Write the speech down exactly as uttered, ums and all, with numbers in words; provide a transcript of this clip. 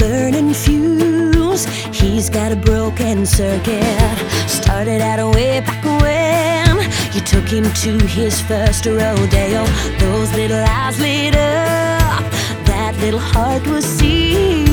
burning fuse. He's got a broken circuit. Started out way back when you took him to his first rodeo. Those little eyes lit up, that little heart was seized.